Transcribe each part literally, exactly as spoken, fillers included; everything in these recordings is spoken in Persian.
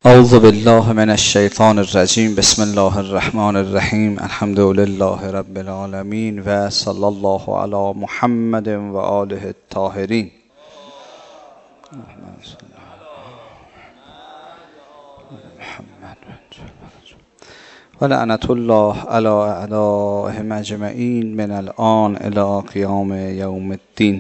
اعوذ بالله من الشیطان الرجیم. بسم الله الرحمن الرحیم. الحمد لله رب العالمین و صلی الله علی محمد و آله الطاهرین. و لعنت الله علی اعدائهم اجمعین من الآن الی قیام یوم الدین.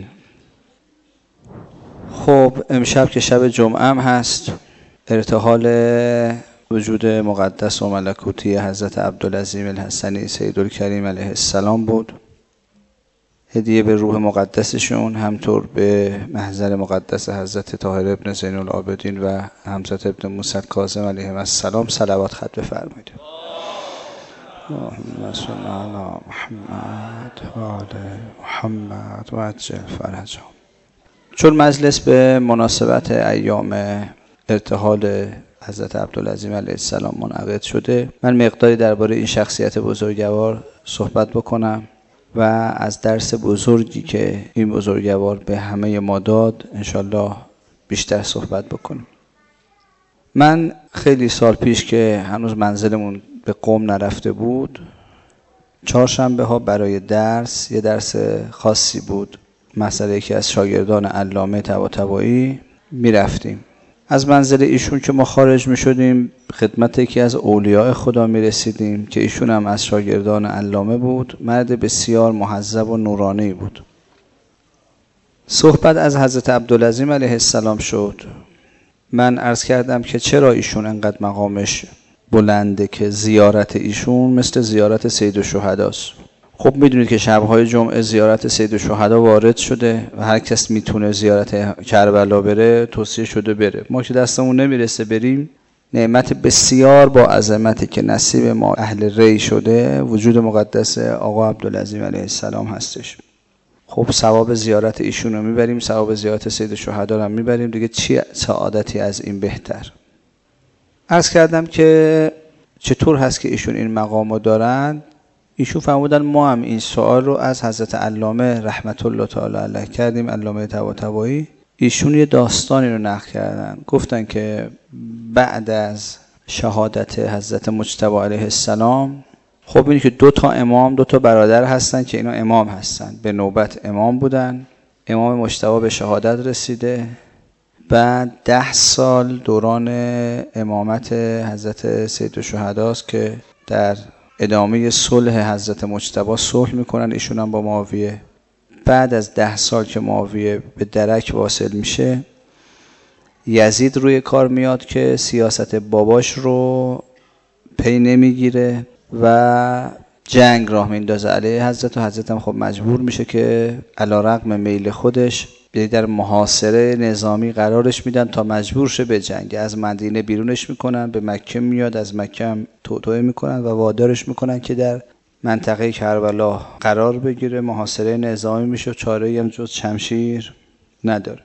خب امشب که شب جمعه هم هست، ارتحال وجود مقدس و ملکوتی حضرت عبدالعظیم الحسنی سیدالکریم علیه السلام بود. هدیه به روح مقدسشون، همطور به محضر مقدس حضرت طاهر ابن زین العابدین و حضرت ابن موسی کاظم علیهم السلام صلوات خط بفرمایید. اللهم صل علی محمد و آل محمد و عجل فرجهم. چون مجلس به مناسبت ایام ارتحال حضرت عبدالعظیم علیه السلام منعقد شده، من مقداری درباره این شخصیت بزرگوار صحبت بکنم و از درس بزرگی که این بزرگوار به همه ما داد انشالله بیشتر صحبت بکنم. من خیلی سال پیش که هنوز منزلمون به قم نرفته بود، چهارشنبه ها برای درس، یه درس خاصی بود، مثلا یکی از شاگردان علامه طباطبایی می رفتیم. از منزل ایشون که ما خارج می شدیم خدمت یکی از اولیاء خدا می رسیدیم که ایشون هم از شاگردان علامه بود. مرد بسیار مهذب و نورانی بود. صحبت از حضرت عبدالعظیم علیه السلام شد. من عرض کردم که چرا ایشون انقدر مقامش بلنده که زیارت ایشون مثل زیارت سید الشهداست. خب میدونید که شبهای جمعه زیارت سید الشهدا وارد شده و هر کس میتونه زیارت کربلا بره توصیه شده بره. ما که دستمون نمیرسه بریم، نعمت بسیار با عظمتی که نصیب ما اهل ری شده وجود مقدس آقا عبدالعظیم علیه السلام هستش. خب ثواب زیارت ایشون رو میبریم، ثواب زیارت سید الشهدا رو میبریم، دیگه چی سعادتی از این بهتر. عرض کردم که چطور هست که ایشون این مقامو دارن. ایشون فرمودن ما هم این سوال رو از حضرت علامه رحمت الله تعالی علیه کردیم، علامه طباطبایی. ایشون یه داستانی رو نقل کردن، گفتن که بعد از شهادت حضرت مجتبی علیه السلام، خب اینی که دو تا امام، دو تا برادر هستن که اینا امام هستن، به نوبت امام بودن. امام مجتبی به شهادت رسیده، بعد ده سال دوران امامت حضرت سید الشهداست که در ادامه صلح حضرت مجتبی صلح میکنن ایشون هم با معاویه. بعد از ده سال که معاویه به درک واصل میشه، یزید روی کار میاد که سیاست باباش رو پی نمیگیره و جنگ راه میندازه علیه حضرت و حضرت هم خب مجبور میشه که علی رغم میل خودش در محاصره نظامی قرارش میدن تا مجبور شه به جنگ. از مدینه بیرونش میکنن، به مکه میاد، از مکه هم توطئه میکنن و وادارش میکنن که در منطقه کربلا قرار بگیره. محاصره نظامی میشه، چاره‌ای هم جز شمشیر نداره.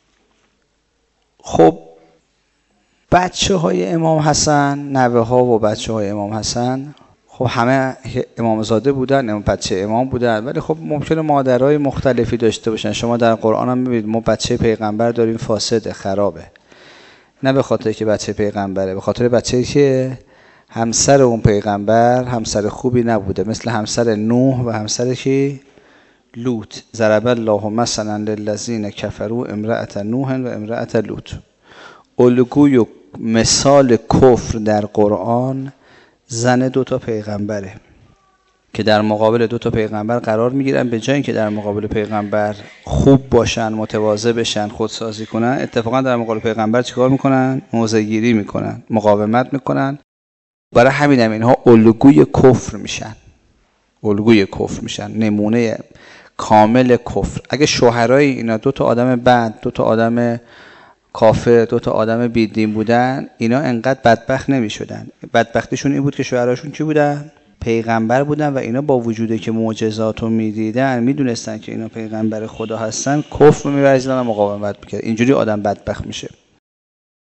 خب بچه های امام حسن، نوه ها و بچه های امام حسن، خب همه امامزاده بودن، امام بچه امام بودن، ولی خب ممکنه مادرای مختلفی داشته باشن. شما در قرآن هم میبینید ما بچه پیغمبر داریم فاسد، خرابه، نه به خاطر که بچه پیغمبره، به خاطر بچه‌ای که همسر اون پیغمبر همسر خوبی نبوده، مثل همسر نوح و همسر کی لوط. ضرب الله مثلا للذین کفروا امرأة نوح و امرأة لوط. الگوی و مثال کفر در قرآن زن دو تا پیغمبره که در مقابل دو تا پیغمبر قرار میگیرن. به جای اینکه در مقابل پیغمبر خوب باشن، متواضع بشن، خودسازی کنن، اتفاقا در مقابل پیغمبر چیکار میکنن؟ موضع گیری میکنن، مقاومت میکنن. برای همین هم اینها الگوی کفر میشن، الگوی کفر میشن، نمونه کامل کفر. اگه شوهرای اینا دو تا آدم بد، دو تا آدم کافر، دو تا آدم بیدین بودن، اینا انقدر بدبخت نمی شدن. بدبختیشون این بود که شوهراشون کی بودن؟ پیغمبر بودن و اینا با وجوده که معجزات رو می دیدن، می دونستن که اینا پیغمبر خدا هستن، کفر می ورزیدن و مقاومت میکرد. اینجوری آدم بدبخت میشه.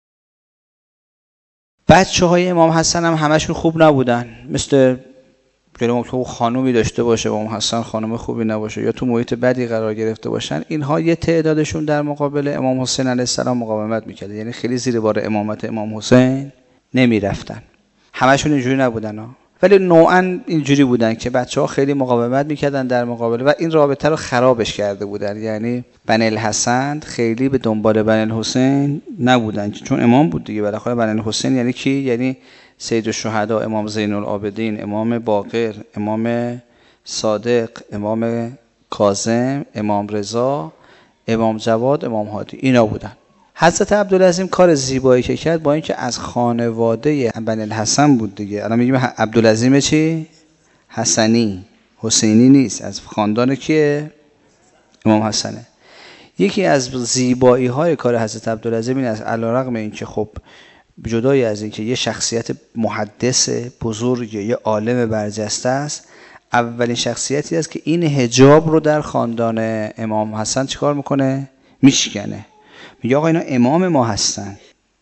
بچه های امام حسن هم همشون خوب نبودن، مثل که ممکنه خانومی داشته باشه و امام حسن خانم خوبی نباشه یا تو محیط بدی قرار گرفته باشن، اینها یه تعدادشون در مقابل امام حسین علیه السلام مقاومت میکرد، یعنی خیلی زیر بار امامت امام حسین نمیرفتن. همشون اینجوری نبودن ها، ولی نوعا اینجوری بودن که بچه‌ها خیلی مقاومت میکردن در مقابل و این رابطه رو خرابش کرده بودن. یعنی بنی الحسن خیلی به دنبال بنی الحسین نبودن چون امام بود دیگه. بالاخره بنی الحسین یعنی کی؟ یعنی سید الشهدا، امام زین العابدین، امام باقر، امام صادق، امام کاظم، امام رضا، امام جواد، امام هادی، اینا بودن. حضرت عبدالعظیم کار زیبایی که کرد با اینکه از خانواده بنی الحسن بود دیگه، الان میگیم عبدالعظیم چی؟ حسنی، حسینی نیست، از خاندان کیه؟ امام حسنه. یکی از زیبایی های کار حضرت عبدالعظیم این است، علیرغم اینکه خب جدای از اینکه یه شخصیت محدث بزرگ، یه عالم برجسته است، اولین شخصیتی است که این حجاب رو در خاندان امام حسن چیکار میکنه؟ میشکنه. میگه آقا اینا امام ما هستن،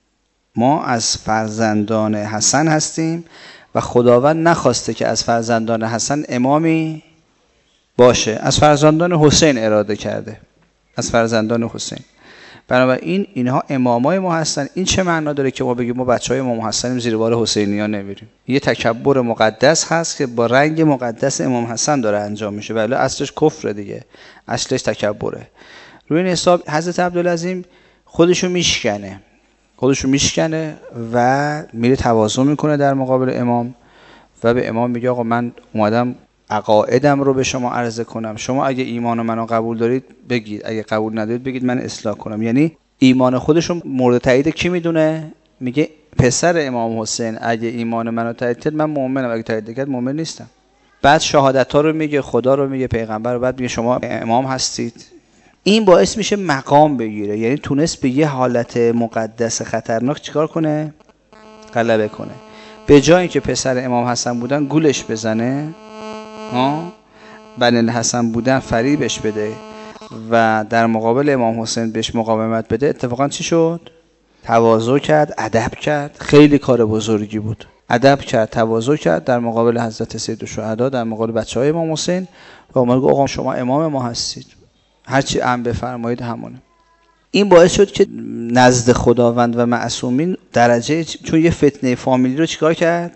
ما از فرزندان حسن هستیم و خداوند نخواسته که از فرزندان حسن امامی باشه، از فرزندان حسین اراده کرده، از فرزندان حسین. بنابراین اینها امامای ما هستن. این چه معنا داره که ما بگیم ما بچهای امام حسنیم زیر بار حسینیان نمیریم؟ یه تکبر مقدس هست که با رنگ مقدس امام حسن داره انجام میشه، ولی اصلش کفر دیگه، اصلش تکبره. روی این حساب حضرت عبدالعظیم خودشو میشکنه، خودشو میشکنه و میره تواضع میکنه در مقابل امام و به امام میگه آقا من اومدم عقایدم رو به شما عرضه کنم، شما اگه ایمان منو قبول دارید بگید، اگه قبول ندارید بگید من اصلاح کنم. یعنی ایمان خودشون مورد تایید کی میدونه؟ میگه پسر امام حسین اگه ایمان منو تایید کرد من مؤمنم، اگه تایید نکرد مؤمن نیستم. بعد شهادت ها رو میگه، خدا رو میگه، پیغمبر رو، بعد میگه شما امام هستید. این باعث میشه مقام بگیره، یعنی تونست به یه حالت مقدس خطرناک چیکار کنه؟ غلبه کنه. به جای اینکه پسر امام حسن بودن گولش بزنه، ها بنی الحسن بودن فریبش بده و در مقابل امام حسین بهش مقاومت بده، اتفاقا چی شد؟ تواضع کرد، ادب کرد. خیلی کار بزرگی بود. ادب کرد، تواضع کرد در مقابل حضرت سید الشهدا، در مقابل بچهای امام حسین و اومد گفت آقا شما امام ما هستید، هرچی امر بفرمایید همونه. این باعث شد که نزد خداوند و معصومین درجه، چون یه فتنه فامیلی رو چیکار کرد؟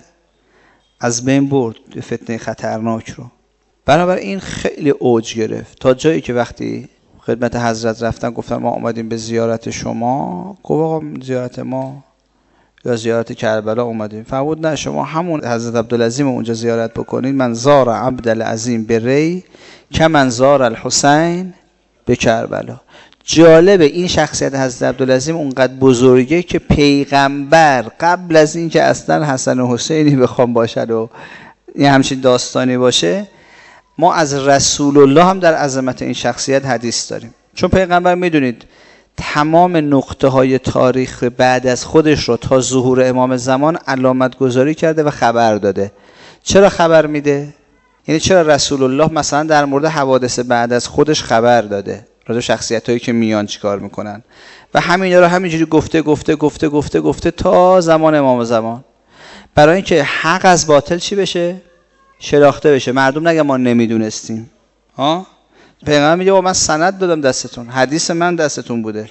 از بین برد، یه فتنه خطرناک رو. بنابراین خیلی اوج گرفت تا جایی که وقتی خدمت حضرت رفتن گفتن ما اومدیم به زیارت شما، گفت آقا زیارت ما یا زیارت کربلا اومدیم؟ فرمود نه، شما همون حضرت عبدالعظیم اونجا زیارت بکنید. من زار عبدالعظیم به ری که من زار الحسین به کربلا. جالبه این شخصیت حضرت عبدالعظیم اونقدر بزرگه که پیغمبر قبل از این که اصلا حسن و حسینی بخوام باشد و این همچین داستانی باشه، ما از رسول الله هم در عظمت این شخصیت حدیث داریم. چون پیغمبر میدونید تمام نقطه های تاریخ بعد از خودش رو تا ظهور امام زمان علامت گذاری کرده و خبر داده. چرا خبر میده؟ یعنی چرا رسول الله مثلا در مورد حوادث بعد از خودش خبر داده، راجع شخصیت هایی که میان چیکار میکنن، و همینا رو همینجوری گفته گفته گفته گفته گفته تا زمان امام زمان، برای اینکه حق از باطل چی بشه؟ شناخته بشه. مردم نگه ما نمیدونستیم. ها پیغمبر میگه من سند دادم دستتون، حدیث من دستتون بوده.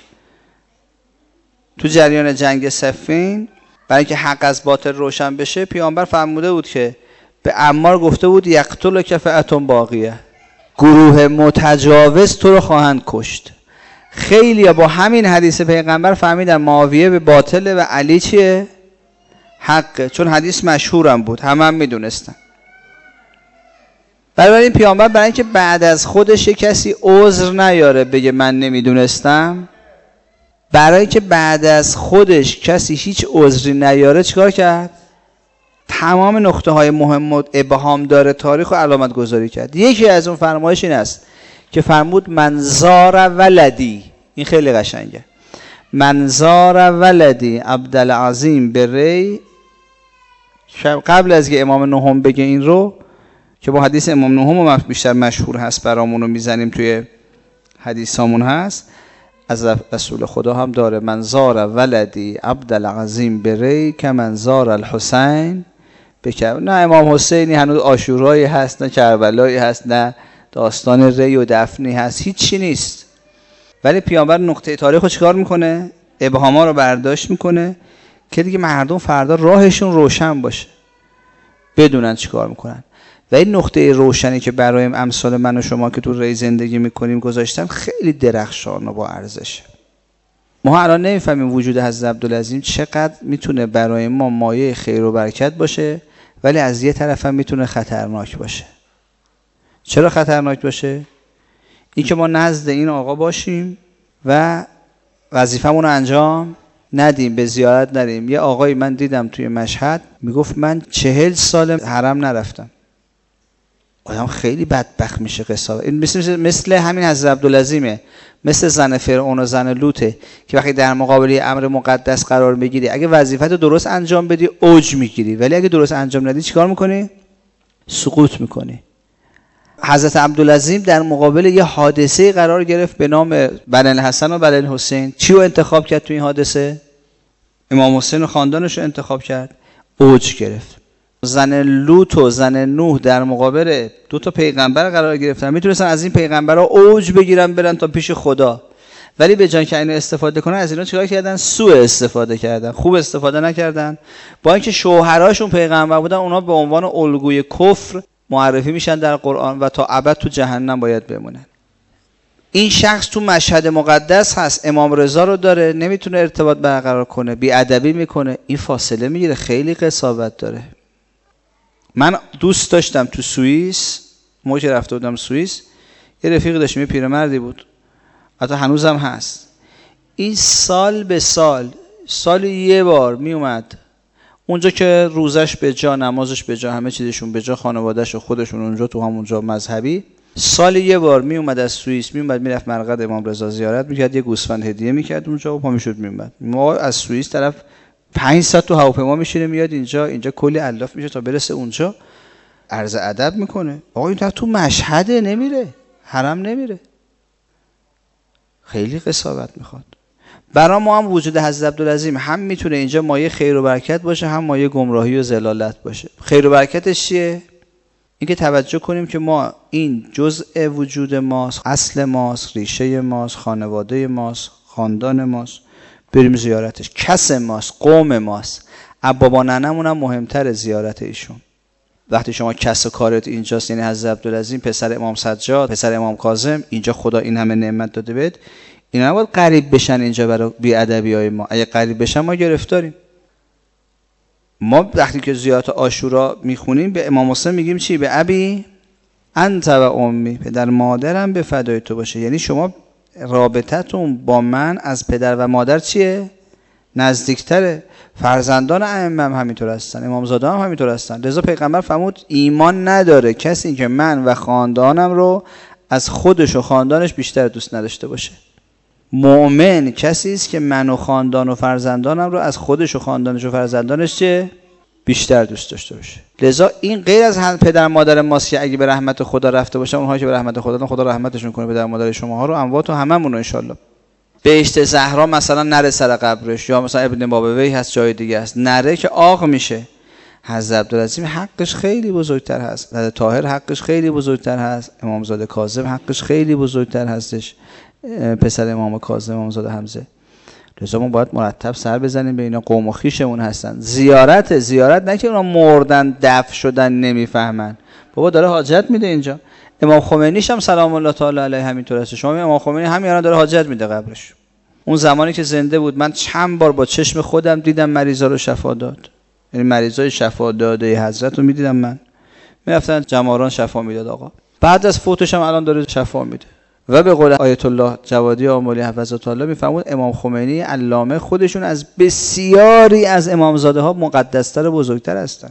تو جریان جنگ صفین برای اینکه حق از باطل روشن بشه، پیامبر فرموده بود که به عمار گفته بود یقتلک فئة باقیه، گروه متجاوز تو رو خواهند کشت. خیلی با همین حدیث پیغمبر فهمیدن معاویه به باطله و علی چیه؟ حقه، چون حدیث مشهورم بود، همه هم میدونستن. برای این پیامبر برای اینکه بعد از خودش کسی عذر نیاره بگه من نمیدونستم، برای اینکه بعد از خودش کسی هیچ عذری نیاره، چیکار کرد؟ تمام نقطه های مهم و ابهام داره تاریخ و علامت گذاری کرد. یکی از اون فرمایش این است که فرمود منظار ولدی، این خیلی قشنگه، منظار ولدی عبدالعظیم به ری. قبل از که امام نهم بگه این رو که با حدیث امام نهم بیشتر مشهور هست برامون رو میزنیم توی حدیثامون هست، از رسول خدا هم داره منظار ولدی عبدالعظیم به ری که منظار الحسین بکرد. نه امام حسینی هنوز عاشورایی هست، نه کربلایی هست، نه داستان ری و دفنی هست، هیچی نیست. ولی پیامبر نقطه تاریخ رو چیکار میکنه؟ ابهاما رو برداشت میکنه که دیگه مردم فردا راهشون روشن باشه، بدونن چیکار میکنن. و این نقطه روشنی که برای امثال من و شما که تو ری زندگی میکنیم گذاشتن خیلی درخشان و با ارزشه. ما الان نمیفهمیم وجود حضرت عبدالعظیم چقدر میتونه برای ما مایه خیر و برکت باشه، ولی از یه طرف هم میتونه خطرناک باشه. چرا خطرناک باشه؟ این که ما نزد این آقا باشیم و وظیفمون رو انجام ندیم، به زیارت نریم. یه آقایی من دیدم توی مشهد میگفت من چهل سال حرم نرفتم. آدم خیلی بدبخت میشه. قصه این مثل مثل همین حضرت عبدالعظیمه، مثل زن فرعون و زن لوطه که وقتی در مقابل امر مقدس قرار میگیری، اگه وظیفت رو درست انجام بدی اوج میگیری، ولی اگه درست انجام ندی چیکار میکنی؟ سقوط میکنی. حضرت عبدالعظیم در مقابل یه حادثه قرار گرفت به نام بنی الحسن و بنی الحسین. چی رو انتخاب کرد تو این حادثه؟ امام حسین و خاندانش رو انتخاب کرد، اوج گرفت. زن لوط و زن نوح در مقابل دو تا پیغمبر قرار گرفتن، میتونستن از این پیغمبرها اوج بگیرن برن تا پیش خدا، ولی به جای که اینو استفاده کنن از اینا چیکار کردن؟ سوء استفاده کردن، خوب استفاده نکردن. با اینکه شوهراشون پیغمبر بودن، اونا به عنوان الگوی کفر معرفی میشن در قرآن و تا ابد تو جهنم باید بمونن. این شخص تو مشهد مقدس هست، امام رضا رو داره، نمیتونه ارتباط برقرار کنه، بی‌ادبی میکنه، این فاصله میگیره، خیلی قساوت داره. من دوست داشتم تو سوئیس، موقعی که رفته بودم سوئیس، یه رفیق داشتم، یه پیرمردی بود، حتی هنوزم هست. این سال به سال سال یه بار می اومد اونجا که روزش به جا، نمازش به جا، همه چیزشون به جا، خانواده‌اش و خودشون اونجا تو همونجا مذهبی. سال یه بار می اومد از سوئیس، می اومد میرفت مرقد امام رضا زیارت میکرد، یه گوسفند هدیه میکرد اونجا و پا میشد می اومد. ما از سوئیس طرف پنج ساعت تو هواپیما میشینه میاد اینجا، اینجا کلی الاف میشه تا برسه اونجا، عرض ادب میکنه. آقا این تو مشهده، نمیره حرم، نمیره. خیلی قساوت میخواد. برای ما هم وجود حضرت عبدالعظیم هم میتونه اینجا مایه خیر و برکت باشه، هم مایه گمراهی و ضلالت باشه. خیر و برکتش چیه؟ اینکه توجه کنیم که ما این جزء وجود ماست، اصل ماست، ریشه ماست، خانواده ماست، خاندان ماست، بریم زیارتش. کس ماست، قوم ماست. بابا ننمون هم مهمتر زیارت ایشون. وقتی شما کس و کارت اینجاست، یعنی حضرت عبدالعظیم پسر امام سجاد، پسر امام کاظم، اینجا خدا این همه نعمت داده بهت، اینا نباید قریب بشن اینجا برای بی‌ادبی‌های ما. اگه قریب بشن ما گرفتاریم. ما وقتی که زیارت عاشورا میخونیم به امام حسین میگیم چی؟ به ابی انت و امی، پدر مادرم به فدای تو باشه. یعنی شما رابطتون با من از پدر و مادر چیه؟ نزدیکتره. فرزندان ائمه هم همینطور هستن، امامزاده هم همینطور هستن. لذا پیغمبر فرمود ایمان نداره کسی که من و خاندانم رو از خودش و خاندانش بیشتر دوست نداشته باشه. مؤمن کسی است که من و خاندان و فرزندانم رو از خودش و خاندانش و فرزندانش چه بیشتر دوست داشته باشه. لذا این غیر از هم پدر مادر ماست که اگه به رحمت خدا رفته باشه، اونهایی که به رحمت خدا، خدا رحمتشون کنه، پدر مادر شماها رو، اموات و هممون رو ان شاء الله. بهشت زهرا مثلا نره سر قبرش، یا مثلا ابن بابوی هست جای دیگه است، نره که آق میشه. حضرت عبدالعظیم حقش خیلی بزرگتر هست، حضرت طاهر حقش خیلی بزرگتر هست، امامزاده کاظم حقش خیلی بزرگتر هستش، پسر امام کاظم امامزاده حمزه. لذا ما باید مرتب سر بزنیم به اینا، قوم و خویشمون هستن. زیارت زیارت نه که اونا مردن دفن شدن نمیفهمن، بابا داره حاجت میده اینجا. امام خمینیش هم سلام الله تعالی علیه همینطور است. شما امام خمینی همین الان داره حاجت میده قبرش. اون زمانی که زنده بود من چند بار با چشم خودم دیدم مریضا رو شفا داد، یعنی مریضای شفا داده حضرت رو میدیدم. من میرفتن جماران شفا میداد آقا. بعد از فوتش هم الان داره شفا میده. و به قول آیت الله جوادی آملی حفظه الله میفرمود امام خمینی علامه خودشون از بسیاری از امامزاده ها مقدس‌تر و بزرگتر هستن.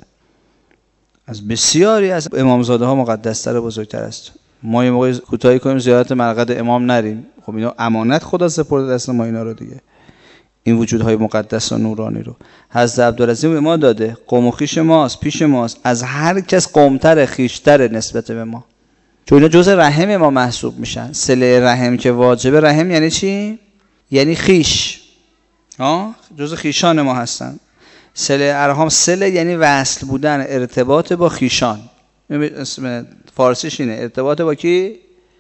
از بسیاری از امامزاده ها مقدس‌تر و بزرگتر است. ما یه موقع کوتاهی کنیم زیارت مرقد امام نریم، خب اینا امانت خدا سپرده دست ما اینا رو دیگه. این وجودهای مقدس و نورانی رو حضرت عبدالعظیم به ما داده. قوم و خویش ماست، پیش ماست، از هر کس قومتر خیشتر نسبت به ما، چون اینا جزء رحم ما محسوب میشن. صله رحم که واجبه. رحم یعنی چی؟ یعنی خیش، ها، جزء خیشان ما هستن. صله ارحام، صله یعنی وصل بودن، ارتباط با خیشان. اسم فارسیش اینه، ارتباط با کی؟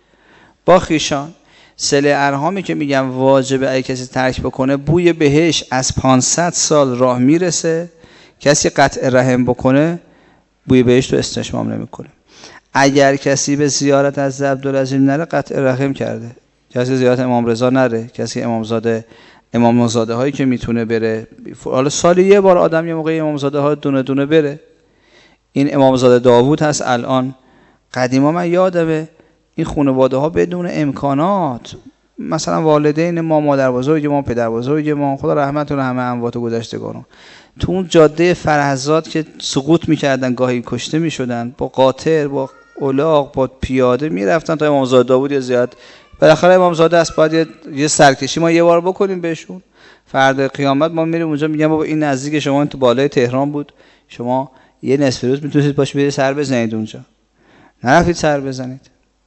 با خیشان. صله ارحامی که میگم واجبه اگه کسی ترک بکنه بوی بهش از پانصد سال راه میرسه. کسی قطع رحم بکنه بوی بهش تو استشمام نمیکنه. اگر کسی به زیارت از عبدالعظیم نره قطع رحم کرده. کسی زیارت امام رضا نره، کسی امامزاده امامزاده هایی که میتونه بره، حالا سالی یه بار آدم یه موقع امامزاده ها دونه دونه بره. این امامزاده داوود هست الان. قدیما من یادمه این خانواده ها بدون امکانات، مثلا والدین ما، مادر بزرگ ما، پدر بزرگ ما، خدا رحمت کنه همه اموات و گذشتگان، تو اون جاده فرهزاد که سقوط میکردن، گاهی کشته میشدن، با قاطر، با الاغ، با پیاده میرفتن تا امامزاده داوود یا زیاد. بالاخره امامزاده است باید یه, یه سرکشی ما یه بار بکنیم بهشون. فردا قیامت ما میریم اونجا میگم بابا این نزدیک شما، این تو بالای تهران بود، شما یه نصف روز میتونید باش برید سر بزنید اونجا، نرفتید سر بزنید.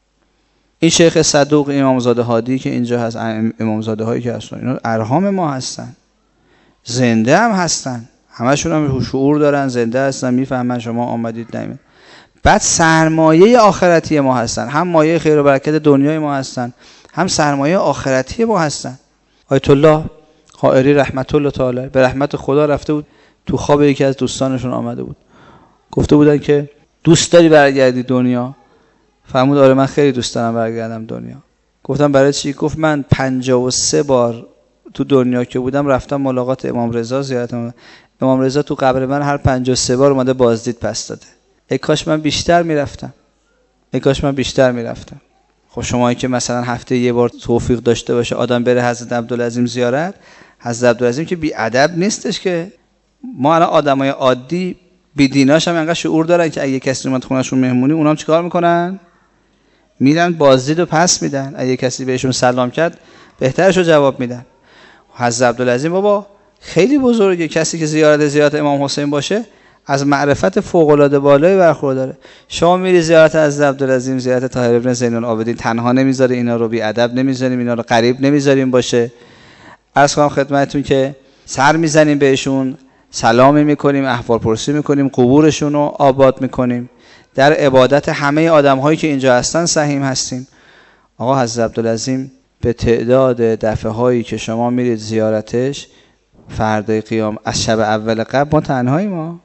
این شیخ صدوق، امامزاده هادی که اینجا هست، امامزاده هایی که هستن اینا ارحام ما هستن، زنده هم هستن، همشون هم شعور دارن، زنده هستن، میفهمن شما آمدید نمید. بعد سرمایه آخرتی ما هستن، هم مایه خیر و برکت دنیای ما هستن، هم سرمایه آخرتی ما هستن. آیت الله حائری رحمت الله تعالی به رحمت خدا رفته بود، تو خواب یکی از دوستانشون آمده بود، گفته بودن که دوست داری برگردی دنیا؟ فرمود آره من خیلی دوست دارم برگردم دنیا. گفتم برای چی؟ گفت من پنجاه و سه بار تو دنیا که بودم رفتم ملاقات امام رضا، زیارت امام, امام رضا تو قبر من هر پنجاه و سه بار اومده بازدید پس داده. ای کاش من بیشتر میرفتم، ای کاش من بیشتر میرفتم. خب شمایی که مثلا هفته یه بار توفیق داشته باشه آدم بره حضرت عبدالعظیم زیارت، حضرت عبدالعظیم که بی ادب نیستش که. ما الان آدمای عادی بی دیناش هم انقدر شعور دارن که اگه کسی اومد خونه‌شون مهمونی اونام چیکار میکنن؟ میرن بازدید و پس میدن. اگه کسی بهشون سلام کرد بهترشو جواب میدن. حضرت عبدالعظیم بابا خیلی بزرگه، کسی که زیارت زیارت امام حسین باشه از معرفت فوق العاده بالایی برخورداره. شما میری زیارت از عبدالعظیم، زیارت طاهر ابن زین العابدین، تنها نمیذاره اینا رو، بی ادب نمیذاریم اینا رو، غریب نمیذاریم باشه. عرض کنم خدمتتون که سر میزنیم بهشون، سلامی میکنیم، احوال پرسی میکنیم، قبورشون رو آباد میکنیم. در عبادت همه آدم هایی که اینجا هستن سهیم هستیم. آقا حضرت عبدالعظیم به تعداد دفعه هایی که شما میرید زیارتش فردای قیام، از شب اول قبل ما تنهاییم، ما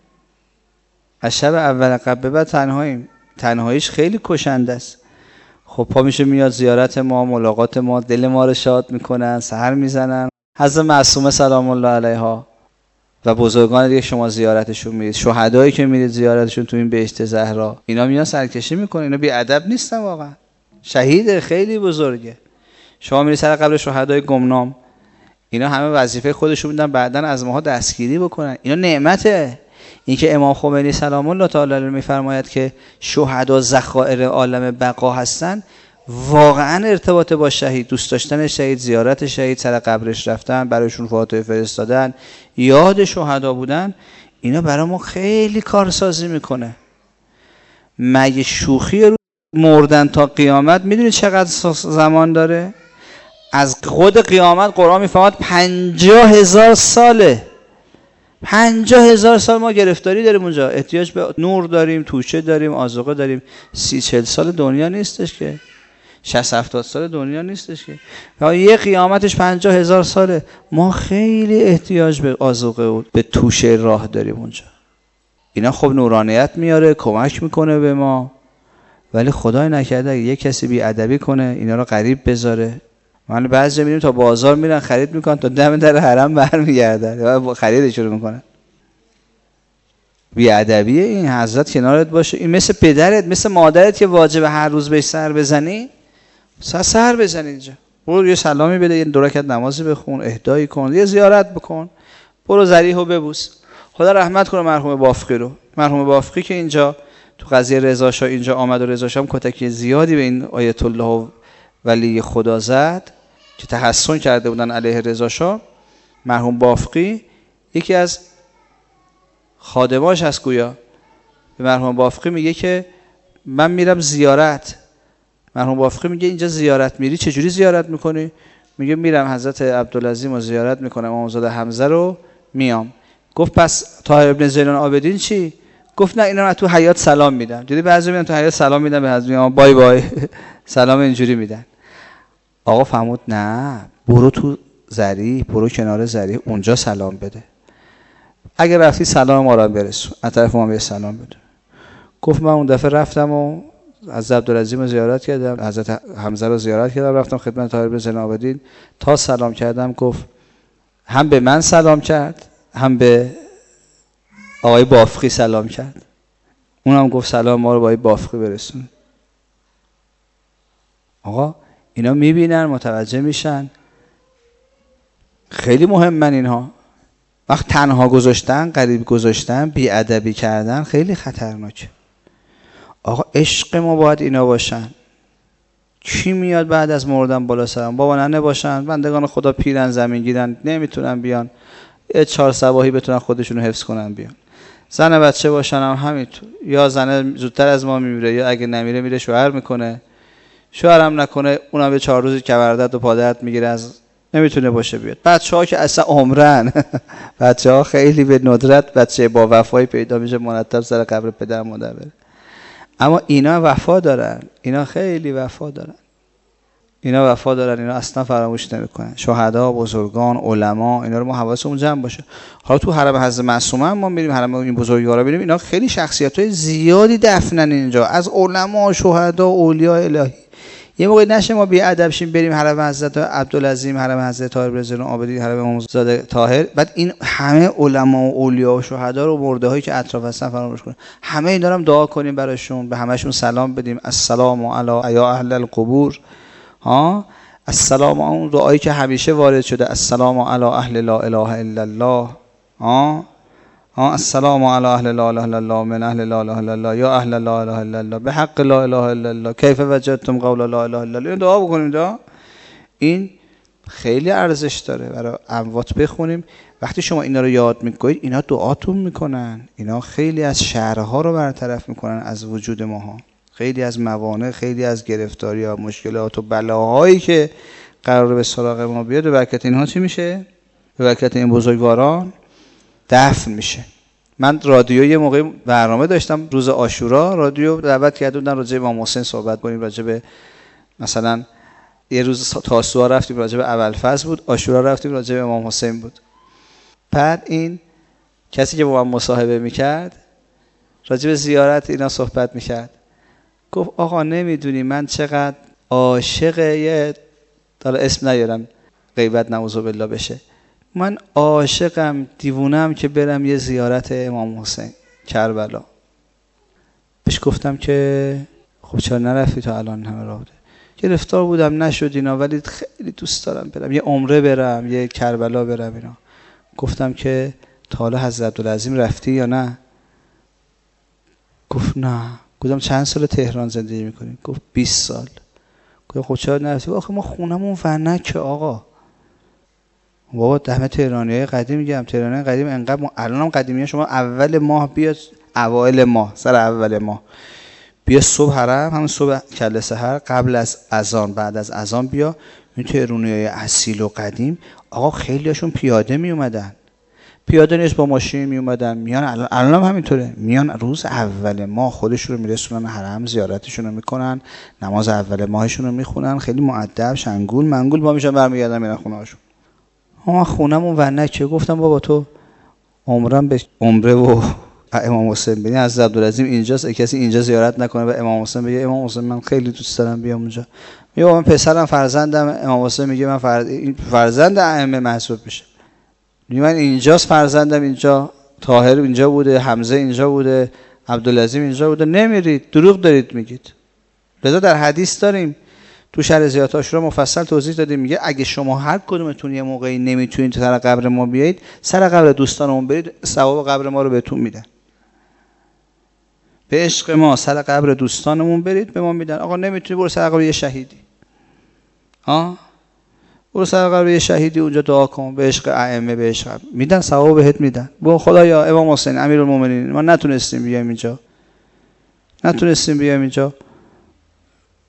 از شب اول قبل به بعد تنهاییم. تنهاییش خیلی کشنده است. خب پا میشه میاد زیارت ما، ملاقات ما، دل ما رو شاد میکنن، سحر میزنن. حضرت معصومه سلام الله علیها و بزرگان دیگه شما زیارتشون میرید، شهدایی که میرید زیارتشون تو این بهشت زهرا، اینا میان سرکشی میکنن، اینا بی ادب نیستن واقعا، شهید خیلی بزرگه. شما میرید سر قبر شهدای گمنام، اینا همه وظیفه خودشون میدن بعدن از ماها دستگیری بکنن. اینا نعمته. این که امام خمینی سلام الله تعالی علیه میفرماید که شهدا ذخایر عالم بقا هستن، واقعا ارتباط با شهید، دوست داشتن شهید، زیارت شهید، سر قبرش رفتن، برایشون فاتحه فرستادن، یاد شهدا بودن، اینا برای ما خیلی کارسازی میکنه. مگه شوخی رو مردن تا قیامت میدونید چقدر زمان داره؟ از خود قیامت قرآن میفهمد پنجاه هزار ساله. پنجاه هزار سال ما گرفتاری داریم اونجا، احتیاج به نور داریم، توشه داریم، آذوقه داریم. سی چل سال دنیا نیستش که، شصت هفتاد سال دنیا نیستش که، یه قیامتش پنجاه هزار ساله. ما خیلی احتیاج به آذوقه و به توشه راه داریم اونجا. اینا خب نورانیت میاره، کمک میکنه به ما، ولی خدای نکرده اگه یه کسی بی ادبی کنه اینا رو غریب بذاره. من بعضی میبینیم تا بازار میرن خرید میکنن تا دم در حرم برمیگردن خرید شروع میکنن. بی ادبیه این. حضرت کنارت باشه، این مثل پدرت، مثل مادرت که واجبه هر روز بهش سر بزنی، سر بزنی اینجا. برو یه سلامی بده، یه دو رکعت نمازی بخون، اهدایی کن، یه زیارت بکن، برو ذریحو ببوس. خدا رحمت کنه مرحوم بافقی رو. مرحوم بافقی که اینجا تو قضیه رضا شاه اینجا آمد و رضا شاه هم کتکی زیادی به این آیت الله ولی خدا زد که تحسن کرده بودن علیه رضا شاه. مرحوم بافقی یکی از خادماش هست گویا، به مرحوم بافقی میگه که من میرم زیارت. مرحوم بافقی میگه اینجا زیارت میری چجوری زیارت میکنی؟ میگه میرم حضرت عبدالعظیم رو زیارت میکنم، امامزاده حمزه رو میام. گفت پس طاهر ابن زین العابدین چی؟ گفت نه اینا تو حیات سلام میدن. دیدی بعضی میان تو حیات سلام میدن، به حضرت بای بای سلام اینجوری میدن. آقا فرمود نه، برو تو زری، برو کنار زری، اونجا سلام بده. اگه رفتی سلام ما را برسون، از طرف ما به سلام بده. گفت من اون دفعه رفتم و از عبدالعظیم رو زیارت کردم، حضرت حمزه رو زیارت کردم، رفتم خدمت طاهر ابن زین العابدین. تا سلام کردم گفت هم به من سلام کرد، هم به آقای بافقی سلام کرد. اونم گفت سلام ما رو با آقای بافقی برسون. آقا اینا میبینن، متوجه میشن، خیلی مهمن اینها. وقت تنها گذاشتن، غریب گذاشتن، بی‌ادبی کردن خیلی خطرناکه. آقا عشق ما باید اینا باشن. کی میاد بعد از مردن بالا سرم؟ بابا ننه باشن، بندگان خدا پیرن زمین گیرن، نمیتونن بیان یه چهار صباحی بتونن خودشونو حفظ کنن بیان. زن بچه باشن هم همینطور، یا زنه زودتر از ما میمیره یا اگه نمیره میره شوهر میکنه، شوهرم نکنه اونم به چهار روزی کبردت و پادرت میگیره، از نمیتونه باشه بیاد. بچه‌ها که اصلا عمرن بچه‌ها خیلی به ندرت بچه با وفایی پیدا میشه مرتب سر قبر پدر مادر بره. اما اینا وفا دارن، اینا خیلی وفا دارن، اینا وفا دارن، اینا اصلا فراموش نمیکنن. شهدا، بزرگان، علما، اینا رو ما حواسمون جمع باشه. حالا تو حرم حضرت معصومه ما میریم، حرم این بزرگوارا میریم، اینا خیلی شخصیت‌های زیادی دفنن اینجا، از علما، شهدا، اولیاء الهی. یه موقع نشه ما بی ادب شیم بریم حرم حضرت عبدالعظیم، حرم حضرت طاهر ابن زین العابدین، حرم امامزاده طاهر، بعد این همه علما و اولیاء و شهدا رو مرده هایی که اطراف هستن فراموش کنیم. همه اینا رو هم دعا کنیم براشون، به همشون سلام بدیم. السلام علی یا اهل القبور، ها السلام، اون دعایی که همیشه وارد شده، السلام علی اهل لا اله الا الله، ها ها السلام علی اهل لا اله الا الله من اهل لا اله الا الله یا اهل لا اله الا الله به حق لا اله الا الله کیف وجدتم قول لا اله الا الله. این دعا بکنیم. دعا این خیلی ارزش داره، برای اموات بخونیم. وقتی شما اینا رو یاد میکنید اینا دعاتون میکنن، اینا خیلی از شرها رو برطرف میکنن از وجود ماها، خیلی از موانع، خیلی از گرفتاری ها، مشکلات و بلاهایی که قراره به سراغ ما بیاد، به برکت اینها چی میشه؟ به برکت این بزرگواران دفن میشه. من رادیو یه موقع برنامه داشتم روز عاشورا، رادیو دعوت کرده بودن راجع به امام حسین صحبت کنیم، راجع به مثلا یه روز تاسوعا رفتیم راجع به اولفصل بود، عاشورا رفتیم راجع به امام حسین بود. بعد این کسی که با من مصاحبه میکرد راجع به زیارت اینا صحبت میکرد، گفت آقا نمیدونی من چقدر عاشق، یه حالا اسم نیارم غیبت نعوذ بالله بشه، من عاشقم، دیوونم که برم یه زیارت امام حسین کربلا. بهش گفتم که خب چرا نرفتی تا الان همه راه بوده؟ گرفتار بودم نشد اینا، ولی خیلی دوست دارم برم یه عمره برم، یه کربلا برم اینا. گفتم که تا حالا حضرت عبدالعظیم رفتی یا نه؟ گفت نه. گفتم چند سال تهران زندگی میکنی؟ گفت بیست سال. گفتم خب چرا نرفتی؟ آخه ما خونمون ونکه آقا. بابا همه تهرانیای قدیم میگم، تهرانیای قدیم انقدر ما الانم قدیمیه، شما اول ماه بیا، اوایل ماه، سر اول ماه بیا صبح حرم، همون صبح کله سحر قبل از اذان بعد از اذان بیا، این تهرانیای اصیل و قدیم آقا خیلیاشون پیاده می اومدن، پیاده نیست با ماشین می اومدن میان، الان الانم همینطوره، میان روز اول ماه خودشون رو میرسونن حرم، زیارتشون رو میکنن، نماز اول ماهشون رو میخونن، خیلی مؤدب، شنگول منگول با میشن برمیگردن میرن خونه هاشون. ما خونمون ونکه. گفتم بابا تو عمرم به عمره و امام حسین ببین از عبدالعظیم اینجاست، کسی اینجا زیارت نکنه و امام حسین بگه امام حسین من خیلی دوست دارم بیام اونجا. میگه من پسرم فرزندم، امام حسین میگه من فرز... فرزند ائمه محسوب میشه. میگه من اینجاست، فرزندم اینجا، طاهر اینجا بوده، حمزه اینجا بوده، عبدالعظیم اینجا بوده. نمیرید، دروغ دارید میگید. لذا در حدیث داریم تو شرح زیارت عاشورا مفصل توضیح دادیم، میگه اگه شما هر کدومتون یه موقعی نمیتونید سر قبر ما بیایید، سر قبر دوستانمون برید، ثواب قبر ما رو بهتون میدن. به عشق ما سر قبر دوستانمون برید، به ما میدن. آقا نمیتونی برو سر قبر یه شهیدی، ها برو سر قبر یه شهیدی اونجا دعا کن، به عشق ائمه، به عشق میدن، ثواب بهت میدن. بگو خدایا امام حسین امیرالمومنین ما نتونستیم بیایم اینجا، نتونستیم بیایم اینجا،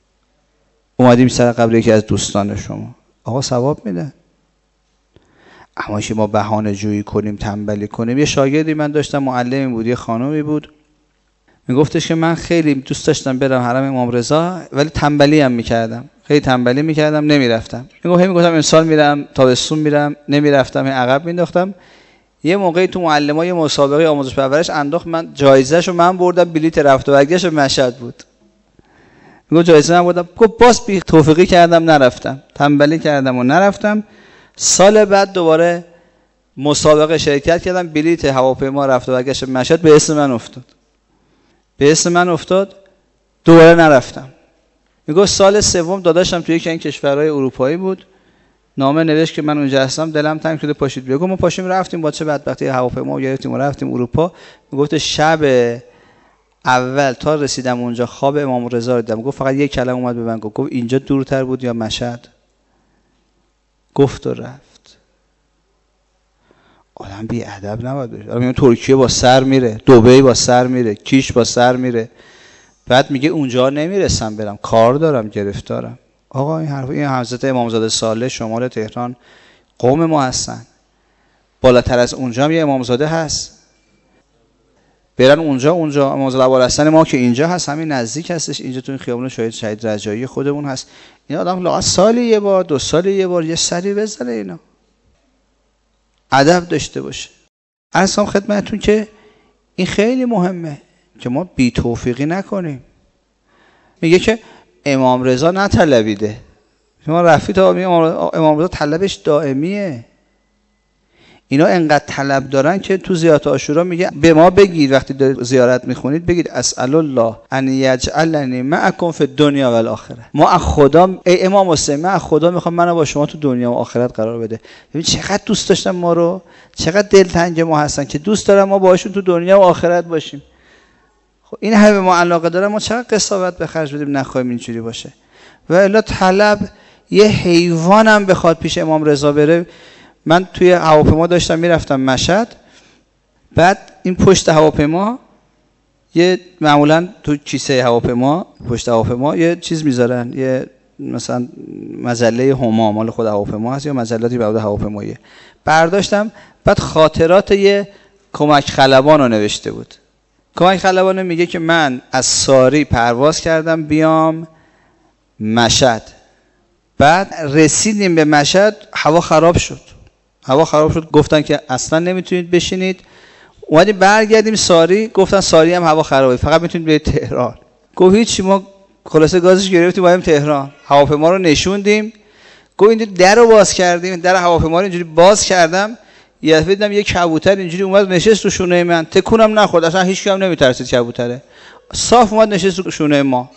اومدیم سر قبر یکی از دوستان شما، آقا ثواب میدن. همایش ما بهانه جویی کنیم، تنبلی کنیم. یه شاگردی من داشتم، معلمی بود، یه خانومی بود، میگفتش که من خیلی دوست داشتم برم حرم امام رضا ولی تنبلی هم میکردم، خیلی تنبلی میکردم، نمیرفتم. میگفت هی میگفتم امسال میرم، تابستون میرم، نمیرفتم، عقب مینداختم. یه موقعی تو معلمای مسابقه آموزش پرورش انداخت، من جایزه‌شو من بردم، بلیت رفت و برگشت مشهد بود. میگفت جایزه من بردم. گفت باز بی توفیقی کردم نرفتم، تنبلی کردم و نرفتم. سال بعد دوباره مسابقه شرکت کردم، بلیت هواپیما رفت و برگشت مشهد به اسم من افتاد. به اسم من افتاد، دوباره نرفتم. میگفت سال سوم داداشم توی یکی از کشورهای اروپایی بود، نامه نوشت که من اونجا هستم، دلم تنگ شده پاشید بیا. ما پاشیم رفتیم، با چه بدبختی هواپیما گرفتیم و رفتیم اروپا. میگفت شب اول تا رسیدم اونجا خواب امام رضا رو دیدم. گفت فقط یک کلمه اومد به من گفت، گفت اینجا دورتر بود یا مشهد؟ گفت و رفت. آدم بی ادب نباید بشه. آدم ترکیه با سر میره، دبی با سر میره، کیش با سر میره، بعد میگه اونجا نمیرسم برم، کار دارم، گرفتارم. آقا این حرف، این حضرت امامزاده صالح شمال تهران قوم ما هستن. بالاتر از اونجا هم یه امامزاده هست، برن اونجا. اونجا امامزاده ابوالحسن ما که اینجا هست، همین نزدیک هستش، اینجا تو این خیابون شهید شهید رجایی خودمون هست. این آدم لااقل سالی یه بار، دو سالی یه بار یه سری بزنه، اینا ادب داشته باشه. عرض کنم خدمتتون که این خیلی مهمه که ما بی توفیقی نکنیم. میگه که امام رضا نطلبیده، شما رفتی تا امام رضا طلبش دائمیه. اینا انقدر طلب دارن که تو زیارت عاشورا میگه به ما بگید وقتی دارید زیارت میخونید، بگید اسأل الله ان یجعلنی معکم فی الدنیا و الاخره. ما از خدا، ای امام حسین، من از خدا میخوام منو با شما تو دنیا و آخرت قرار بده. ببین چقدر دوست داشتن ما رو، چقدر دلتنگ ما هستن که دوست دارن ما باهاشون تو دنیا و آخرت باشیم. خب این همه به ما علاقه داره، ما چقدر قساوت به خرج بدیم نخواهیم اینجوری باشه. و الا طلب، یه حیوانم بخواد پیش امام رضا بره. من توی هواپیما داشتم میرفتم مشهد، بعد این پشت هواپیما یه معمولا تو کیسه هواپیما پشت هواپیما یه چیز میذارن، یه مثلا مجله حمام مال خود هواپیما هست یا مجلاتی بعد هواپیماییه. برداشتم، بعد خاطرات یه کمک خلبان رو نوشته بود. کمک خلبان میگه که من از ساری پرواز کردم بیام مشهد، بعد رسیدیم به مشهد هوا خراب شد. هوا خراب شد، گفتن که اصلا نمیتونید بشینید. اومدیم برگردیم ساری، گفتن ساری هم هوا خرابه، فقط میتونید برید تهران. گفت هیچی، ما خلاصه گازش گرفتیم بریم تهران. هواپیما رو نشوندیم، گفت این در رو باز کردیم، در هواپیما رو اینجوری باز کردم، یه دفعه دیدم یه کبوتر اینجوری اومد نشست رو شونه من، تکونم نخورد، اصلا هیچ کی هم نمیترسید کبوتره، صاف اومد نشست رو شونه ما.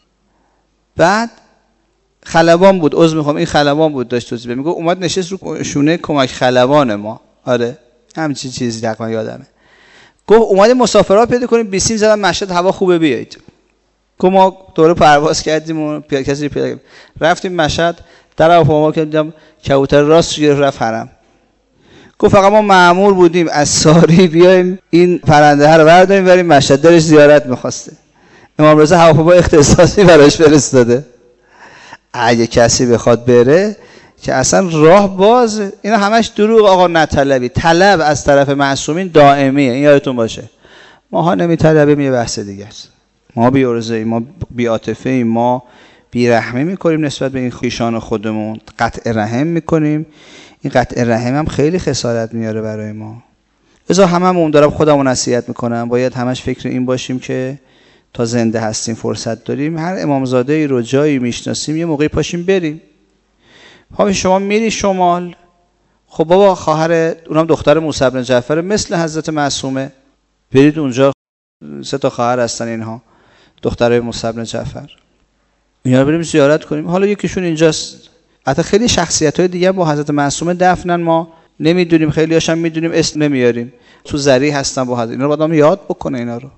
بعد خلبان بود، عذر میخوام، این خلبان بود داشت توضیح میگه، اومد نشست رو شونه کمک خلبان ما. آره همچین چیزی تقریبا یادمه. گفت اومدیم مسافرات پیدا کنیم، بیسیم زدن مشهد هوا خوبه بیایید. گفت ما دوره پرواز کردیم و کسی پیدا کردیم، رفتیم مشهد، در هواپیما که دیدم کبوتر راست گرفت رفت حرم. گفت فقط ما مأمور بودیم از ساری بیایم این پرنده ها رو برداریم بریم مشهد، درش زیارت می‌خواسته. امام رضا هواپیما اختصاصی براش فرستاده. اگه کسی بخواد بره که اصلا راه باز. اینا همش دروغ آقا، نطلبی. طلب از طرف معصومین دائمیه، این یادتون باشه. ماها نمیطلبیم، یه بحث دیگه است. ما بی عرضه‌ایم، ما بی عاطفه‌ایم، ما بی رحمی میکنیم نسبت به این خویشان خودمون، قطع رحم میکنیم. این قطع رحم هم خیلی خسارت میاره برای ما. لذا هممون دارم خودمون نصیحت میکنم، باید همش فکر این باشیم که تا زنده هستیم فرصت داریم، هر امامزاده ای رو جایی میشناسیم یه موقعی پاشیم بریم. خب شما میری شمال، خب بابا خواهر اونم دختر موسی بن جعفر مثل حضرت معصومه، برید اونجا، سه تا خواهر هستن اینها، دخترای موسی بن جعفر، اینا رو بریم زیارت کنیم. حالا یکیشون اینجاست. حتی خیلی شخصیت‌های دیگه با حضرت معصومه دفنن، ما نمیدونیم، خیلی هاشم میدونیم اسم نمیاریم. تو زری هستن با حضرت، اینا رو باید ما یاد بکنه، اینا رو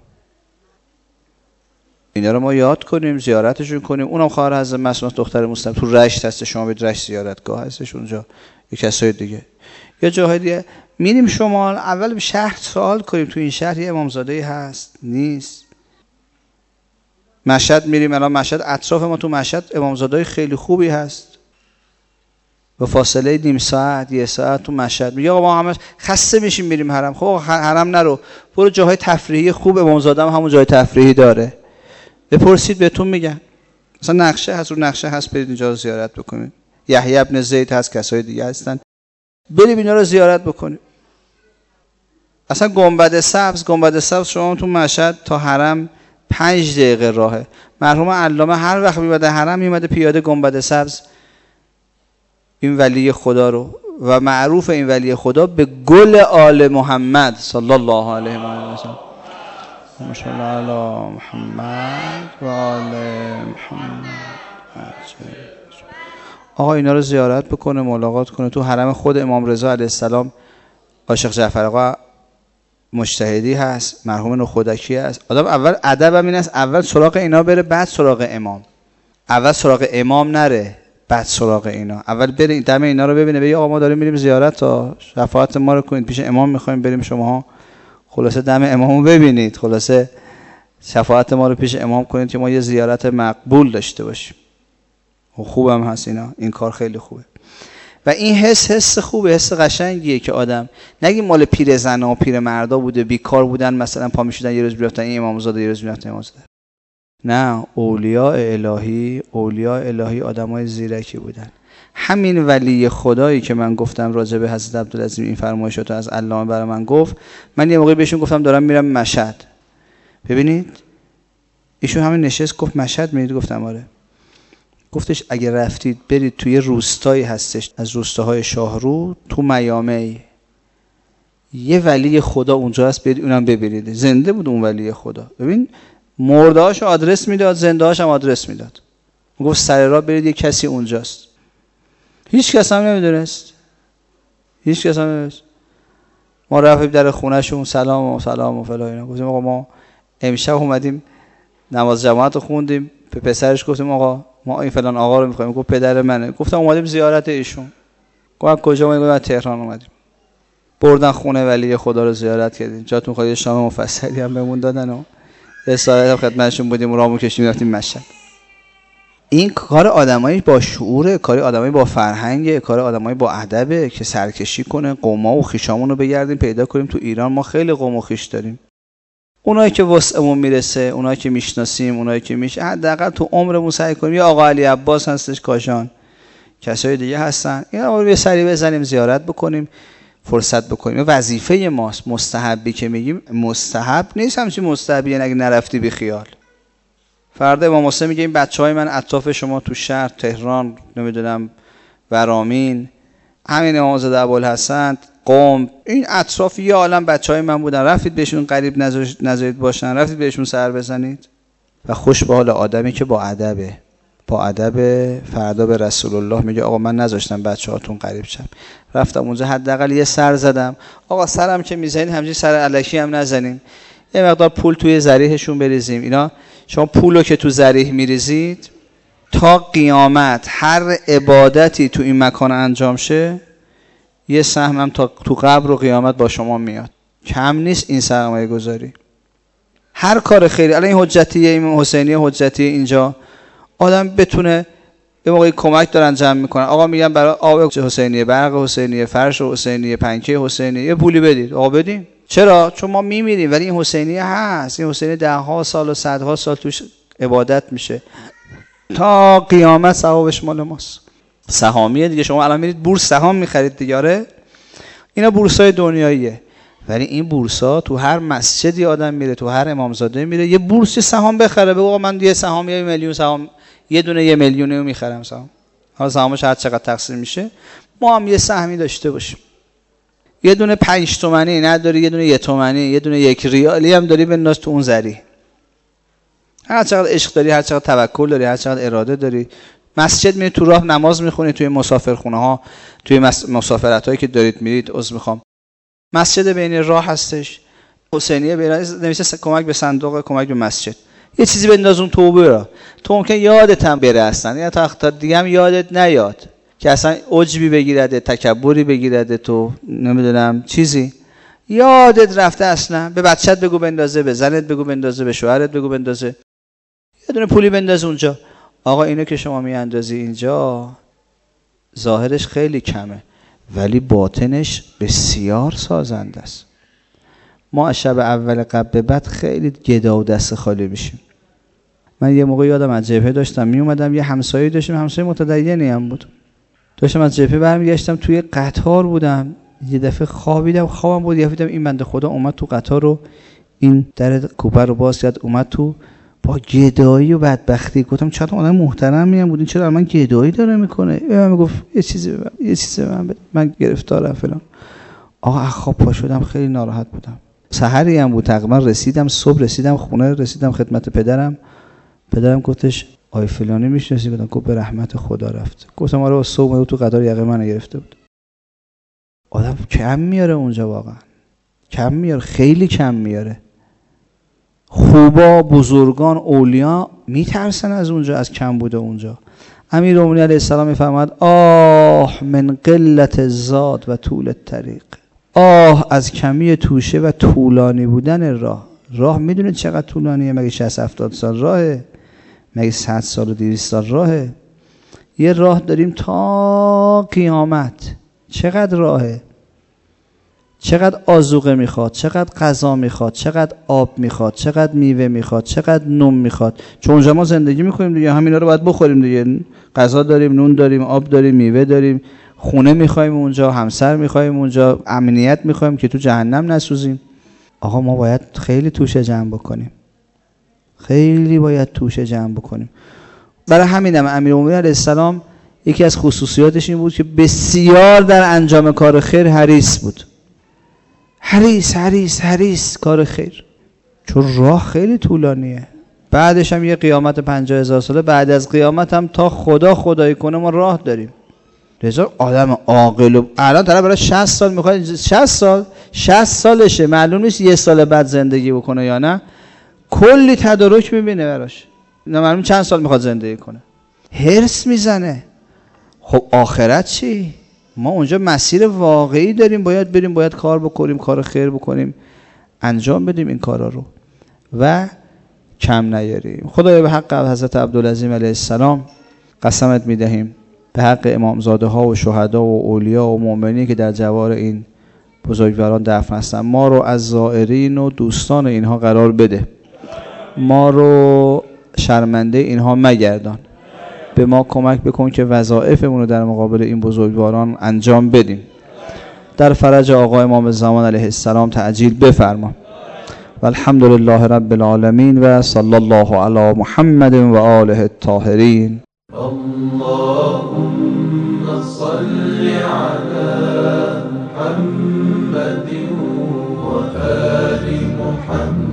اینا رو ما یاد کنیم، زیارتشون کنیم. اونم خواهر حضرت معصومه دختر موسی، تو رشت هست، شما برید رشت زیارتگاه هستش اونجا، یک کسای دیگه یا جاهای دیگه. میریم شمال، اول به شهر سوال کنیم تو این شهر یه امامزاده‌ای هست نیست. مشهد میریم، الان مشهد اطراف ما تو مشهد امامزاده‌ای خیلی خوبی هست. به فاصله نیم ساعت یه ساعت تو مشهد. میگه آقا ما همه خسته میشیم میریم حرم. خب حرم نرو، برو جاهای تفریحی خوب. امامزاده هم همون جای تفریحی داره، بپرسید بهتون میگن. مثلا نقشه هست، رو نقشه هست، برید اینجا رو زیارت بکنید. یحیی ابن زید هست، کسای دیگه هستن، برید اینا رو زیارت بکنید. اصلا گنبد سبز، گنبد سبز شما تو مشهد تا حرم پنج دقیقه راهه. مرحوم علامه هر وقت میومده حرم میومده پیاده گنبد سبز این ولی خدا رو، و معروف این ولی خدا به گل آل محمد صلی الله علیه و سلم. ماشاءالله علی محمد و آل محمد. آقا اینا رو زیارت بکنه، ملاقات کنه. تو حرم خود امام رضا علیه السلام عاشق جعفر آقا مجتهدی هست، مرحوم نخودکی هست. آدم اول ادب این است، اول سراغ اینا بره بعد سراغ امام. اول سراغ امام نره بعد سراغ اینا. اول بریم دم اینا رو ببینه، بگه آقا ما داریم میریم زیارت، تا شفاعت ما رو کنید، پیش امام میخوایم بریم، شماها خلاصه دم امامو ببینید، خلاصه شفاعت ما رو پیش امام کنید که ما یه زیارت مقبول داشته باشیم. خوبم هست اینا، این کار خیلی خوبه. و این حس حس خوبه، حس قشنگیه که آدم نگی مال پیر زنا و پیر مردا بوده، بیکار بودن، مثلا پا میشدن یه روز میرفتن این امامزاده، یه روز میرفتن امامزاده. نه، اولیاء الهی، اولیاء الهی آدمای زیرکی بودن. همین ولی خدایی که من گفتم راجع به حضرت عبدالعظیم این فرمایشاتو از علامه برای من گفت، من یه موقعی بهشون گفتم دارم میرم مشهد. ببینید ایشون همین نشست گفت مشهد میرید؟ گفتم آره. گفتش اگه رفتید برید توی روستایی هستش از روستاهای شاهرو تو میامه، یه ولی خدا اونجا هست، برید اونم ببینید. زنده بود اون ولی خدا. ببین مردهاش آدرس میداد، زندهاش هم آدرس میداد. گفت سر راه برید یه کسی اونجاست. هیچ کس هم نمیدونست، هیچ کس هم نمیدونست. ما رفتیم در خونهشون، سلام و سلام و فلان اینا. گفتیم آقا ما امشب اومدیم نماز جماعت رو خوندیم. به پسرش گفتیم آقا ما این فلان آقا رو میخوایم. گفت پدر منه. گفتم اومدیم زیارت ایشون. گفت کجا؟ ما از تهران اومدیم. بردن خونه ولی خدا رو زیارت کردیم. جاتون خواهد شام مفصلی هم بهمون دادن و یه ساعت هم خدمتشون بودیم و رامون کشیدیم رفتیم مشهد. این کار آدمایی با شعوره، کار آدمایی با فرهنگه، کار آدمایی با ادبه که سرکشی کنه، قوما و خویشامون رو بگردیم پیدا کنیم. تو ایران ما خیلی قوم و خویش داریم. اونایی که وسعمون میرسه، اونایی که میشناسیم، اونایی که میشه حداقل تو عمرمون سعی کنیم. یا آقا علی عباس هستش کاشان، کسای دیگه هستن، اینا رو یه سری بزنیم زیارت بکنیم، فرصت بکنیم. وظیفه ماست. مستحبی که میگیم مستحب نیست، همچین مستحبی اگه نرفتی بی خیال. فردا امام حسین میگه این بچهای من اطراف شما تو شهر تهران، نمیدونم ورامین، همین امامزاده ابوالحسن، قم، این اطراف یه عالم بچهای من بودن. رفتید بهشون قریب نذارید باشن، رفتید بهشون سر بزنید. و خوش به حال آدمی که با ادبه، با ادب. فردا به رسول الله میگه آقا من نذاشتم بچه‌هاتون قریب شم، رفتم اونجا حداقل یه سر زدم. آقا سرم که میزنید همینجوری سر الکی هم نزنیم، یه مقدار پول توی ذریحشون بریزیم. اینا شما پولو که تو ذریح میریزید تا قیامت هر عبادتی تو این مکان انجام شه یه سهمم تا تو قبر و قیامت با شما میاد. کم نیست این سرمایه گذاری. هر کار خیری، الان این حجتیه، این حسینی حجتیه اینجا، آدم بتونه یه موقعی کمک دارن جمع میکنن. آقا میگن برای آب حسینیه، برق حسینیه، فرش حسینیه، پنکه حسینیه یه پولی بدید. آقا بدیم. چرا؟ چون ما میمیریم ولی این حسینیه هست. این حسینیه ده ها سال و صدها سال توش عبادت میشه تا قیامت، ثوابش مال ماست. سهامیه دیگه. شما الان میرید بورس سهام میخرید دیگه. آره اینا بورسای دنیاییه، ولی این بورسا تو هر مسجدی آدم میره، تو هر امامزاده میره یه بورس سهام بخره. بگو آقا من یه سهام یه میلیون سهام، یه دونه یه میلیونیو میخرم سهام. حالا سهامش هر چقدر تقسیم میشه ما هم یه سهمی داشته باشیم. یه دونه پنج تومانی نداری، یه دونه یه تومانی، یه دونه یک ریالی هم داری بنداز تو اون ذریع. هر چقدر عشق داری، هر چقدر توکل داری، هر چقدر اراده داری. مسجد میری تو راه نماز میخونی، توی مسافرخونه ها، توی مسافرت هایی که دارید میرید. عذر میخوام، مسجد بین راه هستش، حسینیه بین نمیشه کمک به صندوق کمک به مسجد، یه چیزی بنداز اون توبه را. تو ممکن یادت هم بره اصلا، یا تا دیگه هم یادت نیاد که اصلا عجبی بگیرده، تکبری بگیرده، تو نمیدونم چیزی یادت رفته اصلا. به بچت بگو بندازه، به زنت بگو بندازه، به شوهرت بگو بندازه، یه دونه پولی بنداز اونجا. آقا اینو که شما میاندازی اینجا ظاهرش خیلی کمه ولی باطنش بسیار سازنده است. ما از شب اول قبل به بعد خیلی گدا و دست خالی میشیم. من یه موقع یادم از جبهه داشتم می اومدم، یه همسایه داشتیم، همسایه متدینی هم بود. داشتم از جبهه برمیگشتم، توی قطار بودم، یه دفعه خوابیدم، خوابم بود، یه دیدم این بنده خدا اومد تو قطار رو، این در کوپه رو باز کرد اومد تو، با گدایی و بدبختی. گفتم چرا آدم محترمی هم بود این چرا من گدایی داره میکنه؟ من میگفت یه چیزی ببر. یه چیزی من بده. من گرفتارم فلان. آقا از خواب پا شدم، خیلی ناراحت بودم. سحری هم بود تقریبا، رسیدم صبح، رسیدم خونه، رسیدم خدمت پدرم. پدرم گفتش آی فلانی میشناسی؟ گفتم گفت به رحمت خدا رفت. گفتم آره صبح تو قطار یقه منو گرفته بود. آدم کم میاره اونجا، واقعا کم میاره، خیلی کم میاره. خوبا، بزرگان، اولیا میترسن از اونجا، از کم بوده اونجا. امیرالمومنین علیه السلام میفرماد آه من قلت زاد و طول الطریق. آه از کمی توشه و طولانی بودن راه. راه میدونه چقدر طولانیه؟ مگه شصت هفتاد سال راهه؟ مگه صد سال و دویست سال راهه؟ یه راه داریم تا قیامت. چقدر راهه؟ چقدر آذوقه میخواد، چقدر غذا میخواد، چقدر آب میخواد، چقدر میوه میخواد، چقدر نون میخواد. چون اونجا ما زندگی میکنیم دیگه، همینا رو باید بخوریم دیگه. غذا داریم، نون داریم، آب داریم، میوه داریم، خونه میخوایم اونجا، همسر میخوایم اونجا، امنیت میخوایم که تو جهنم نسوزیم. آقا ما باید خیلی توشه جمع بکنیم، خیلی باید توشه جمع بکنیم. برای همینم امیرالمومنین علیه السلام یکی از خصوصیاتش این بود که بسیار در انجام کار خیر حریص بود. حریص حریص حریص کار خیر، چون راه خیلی طولانیه. بعدش هم یه قیامت پنجاه هزار ساله، بعد از قیامت هم تا خدا خدایی کنه ما راه داریم. لذا آدم عاقل، الان طرف برای شصت سال میخواد، شصت سال شصت سالشه، معلوم نیست یه سال بعد زندگی بکنه یا نه، کلی تدارک میبینه براش، نه معلوم چند سال میخواد زندگی کنه، هرس میزنه. خب آخرت چی؟ ما اونجا مسیر واقعی داریم، باید بریم، باید کار بکنیم، کار خیر بکنیم، انجام بدیم این کارا رو و کم نیاریم. خدایا به حق حضرت عبدالعظیم علیه السلام قسمت میدهیم، به حق امامزاده ها و شهدا و اولیا و مؤمنین که در جوار این بزرگواران دفن هستن، ما رو از زائرین و دوستان اینها قرار بده، ما رو شرمنده اینها مگردان، به ما کمک بکن که وظایفمون رو در مقابل این بزرگواران انجام بدیم. در فرج آقا امام زمان علیه السلام تعجیل بفرما. و الحمد لله رب العالمین و صلی الله علی محمد و آله الطاهرین. اللهم صل علی محمد و آل محمد.